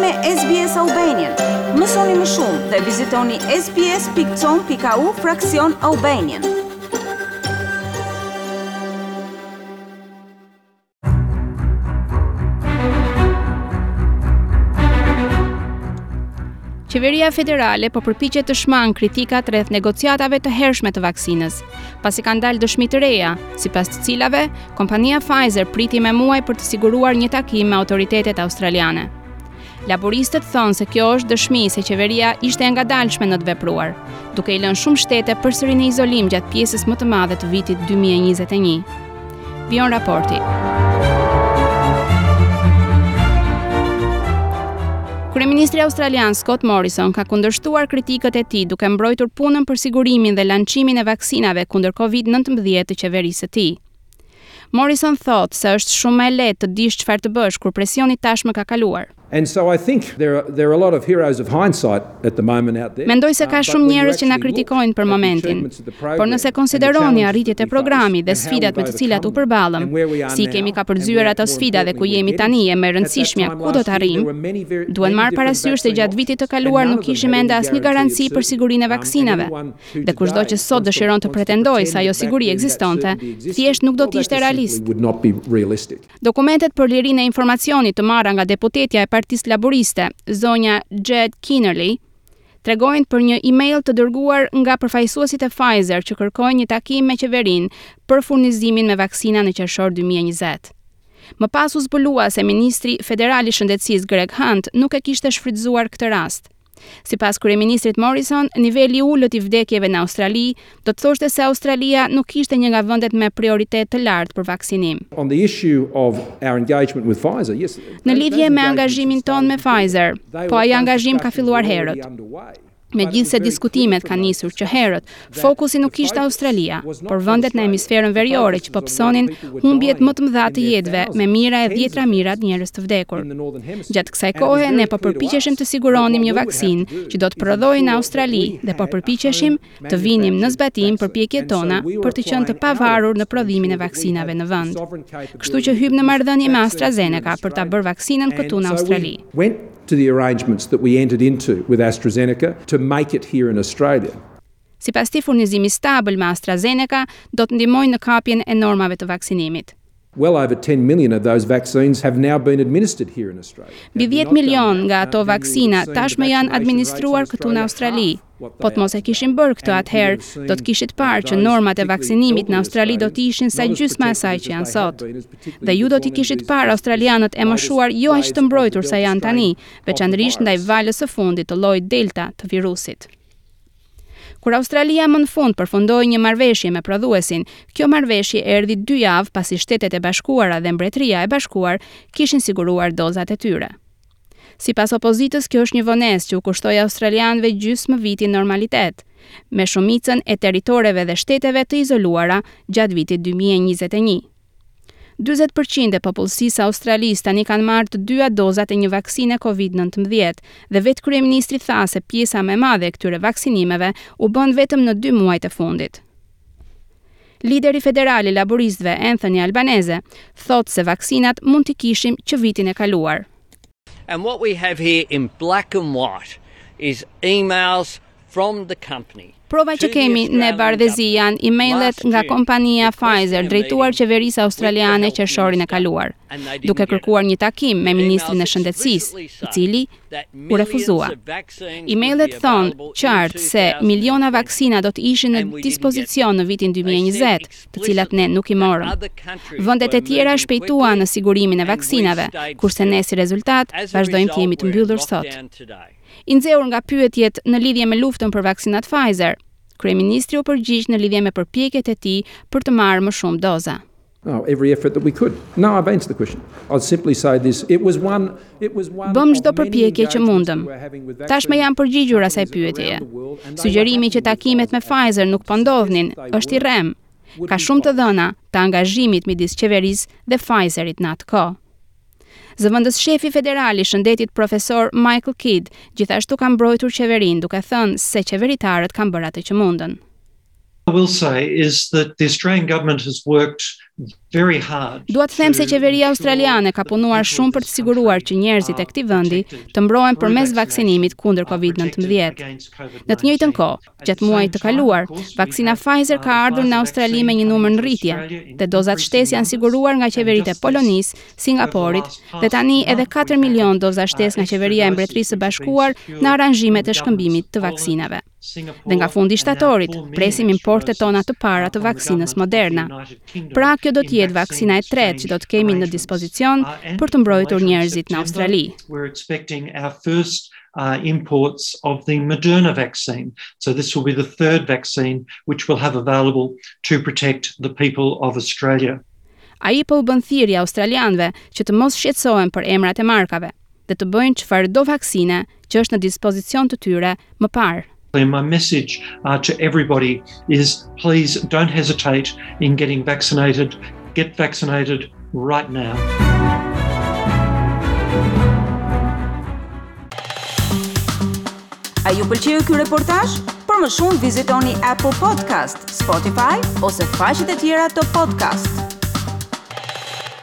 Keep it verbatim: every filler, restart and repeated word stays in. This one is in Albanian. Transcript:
me S B S Albanian. Mësoni më shumë dhe vizitoni sbs.com.au fraksion Albanian. Qeveria federale po përpiqet të shmangë kritikat rreth negociatave të hershme të vaksinës, pasi kanë dalë dëshmi të reja, sipas të cilave kompania Pfizer priti me muaj për të siguruar një takim me autoritetet australiane. Laboristët thonë se kjo është dëshmi se qeveria ishte e ngadalshme në të vepruar, duke i lënë shumë shtete përsëri në izolim gjatë pjesës më të madhe të vitit dy mijë e njëzet e një. Vion raporti. Kryeministri australian Scott Morrison ka kundërshtuar kritikët e tij duke mbrojtur punën për sigurimin dhe lançimin e vaksinave kundër covid nineteen të qeverisë së tij. Morrison thotë se është shumë më lehtë të dish çfarë të bësh kur presioni tashmë ka kaluar. And so I think there are, there are a lot of heroes of hindsight at the moment out there. Mendoj se ka shumë njerëz që na kritikojnë për momentin, por nëse konsideroni arritjet e programit dhe sfidat me të cilat u përballëm, si kemi ka përzyer ato sfida dhe ku jemi tani e më e rëndësishmja ku do të arrijmë, duhen marrë parasysh se gjatë vitit të kaluar nuk kishim ende asnjë garanci për sigurinë e vaksinave. Dhe kushdo që sot dëshiron të pretendojë se ajo siguri ekzistonte, thjesht nuk do të ishte realist. Dokumentet për lirinë e informacionit të marra nga deputetja e Partisë Laboriste, zonja Jed Kinnerly, tregojnë për një email të dërguar nga përfaqësuesit e Pfizer që kërkojnë një takim me qeverinë për furnizimin me vaksina në qershor dy mijë e njëzet. Më pas u zbulua se ministri federal i shëndetësisë Greg Hunt nuk e kishte shfrytzuar këtë rast. Sipas kryeministrit Morrison, niveli i ulët i vdekjeve në Australi do të thoshte se Australia nuk ishte një nga vendet me prioritet të lartë për vaksinim. On the issue of our engagement with Pfizer, yes. Në lidhje me angazhimin ton me Pfizer, po ai angazhim ka filluar herët. Megjithse diskutimet kanë nisur që herët, fokusi nuk ishte Australia, por vendet në hemisferën veriore që po psonin humbjet më të mëdha të jetëve me mira e dhjetra mijëra njerëz të vdekur. Gjatë kësaj kohe ne po përpiqeshim të siguronim një vaksinë që do të prodhojë në Australi dhe po përpiqeshim të vinim në zbatim përpjekjet tona për të qenë të pavarur në prodhimin e vaksinave në vend. Kështu që hym në marrëdhënie me AstraZeneca për ta bërë vaksinën këtu në Australi. To the arrangements that we entered into with AstraZeneca to make it here in Australia. Sipas tij, furnizimi stabil me AstraZeneca do të ndihmojë në kapjen e normave të vaksinimit. Well over ten million of those vaccines have now been administered here in Australia. Mbi dhjetë milion nga ato vaksina tashmë janë administruar këtu në Australi. Po të mos e kishim bërë këtë atëherë, do të kishit parë që normat e vaksinimit në Australi do të ishin sa gjysma e saj që janë sot. Dhe ju do t'i kishit parë australianët e moshuar jo aq të mbrojtur sa janë tani, veçanërisht ndaj valës së fundit të llojit Delta të virusit. Kur Australia më në fund përfundoi një marrëveshje me prodhuesin, kjo marrëveshje erdhi dy javë pasi Shtetet e Bashkuara dhe Mbretëria e Bashkuar kishin siguruar dozat e tyre. Sipas opozitës, kjo është një vonesë që u kushtoi australianëve gjysmë viti normalitet, me shumicën e territoreve dhe shteteve të izoluara gjatë vitit dy mijë e njëzet e një. njëzet përqind e popullsisë australisë tani kanë marrë të dyja dozat e një vaksine covid nineteen dhe vetë kryeministri tha se pjesa më e madhe e këtyre vaksinimeve u bën vetëm në dy muajt e fundit. Lideri federal i laboristëve Anthony Albanese thotë se vaksinat mund t'i kishim që vitin e kaluar. And what we have here in black and white is emails from the company. Prova që kemi në bardhëzi janë e-mailet nga kompania Pfizer drejtuar qeverisë australiane qershorin e kaluar, duke kërkuar një takim me ministrin e shëndetësisë, i cili u refuzua. E-mailet thonë qartë se miliona vaksina do të ishin në dispozicion në vitin dy mijë e njëzet, të cilat ne nuk i morëm. Vendet e tjera shpejtuan në sigurimin e vaksinave, kurse ne si rezultat vazhdojmë të jemi të mbyllur sot. I nxehur nga pyetjet në lidhje me luftën për vaksinat Pfizer, kryeministri u përgjigj në lidhje me përpjekjet e tij për të marrë më shumë doza. Oh, every effort that we could. No, I've answered the question. I'll simply say this. It was one it was one Bëm çdo përpjekje që mundëm. Tashmë jam përgjigjur asaj pyetjeje. Sugjerimi që takimet me Pfizer nuk po ndodhnin është i rrem. Ka shumë të dhëna të angazhimit midis qeverisë dhe Pfizerit në atë kohë. Zëvendës shefi federal i shëndetit profesor Michael Kidd gjithashtu ka mbrojtur qeverinë duke thënë se qeveritarët kanë bërë atë që mundën. I will say is that the Australian government has worked very hard. Dua të them se qeveria australiane ka punuar shumë për të siguruar që njerëzit e këtij vendi të mbrohen përmes vaksinimit kundër kovid nineteen. Në të njëjtën kohë, gjatë muajit të kaluar, vaksina Pfizer ka ardhur në Australi me një numër në rritje, dhe dozat shtesë janë siguruar nga qeveritë e Polonisë, Singaporit dhe tani edhe katër milion doza shtesë nga qeveria e Mbretërisë së Bashkuar në aranzhimet e shkëmbimit të vaksinave. Dhe nga fundi shtatorit, presim importet tona të para të vaksinës Moderna. Pra, kjo do të jetë vaksina e tretë që do të kemi në dispozicion për të mbrojtur njerëzit në Australi. We're expecting our first uh, imports of the Moderna vaccine. So this will be the third vaccine which we'll have available to protect the people of Australia. Ai po u bën thirrje australianëve që të mos shqetësohen për emrat e markave dhe të bëjnë çfarëdo vaksine që është në dispozicion të tyre më parë. And my message uh, to everybody is please don't hesitate in getting vaccinated. Get vaccinated right now. A ju pëlqeu ky reportazh? Për më shumë vizitoni Apple Podcast, Spotify ose faqet e tjera të podcast.